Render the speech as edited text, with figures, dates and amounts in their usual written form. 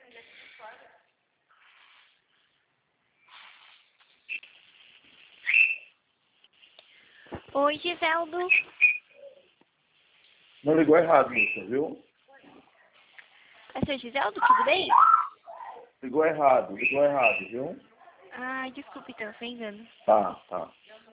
Oi, Giseldo. Não ligou errado, moça, viu? É seu Giseldo, tudo bem? Ligou errado, viu? Ai, desculpe, então, sem engano. Tá.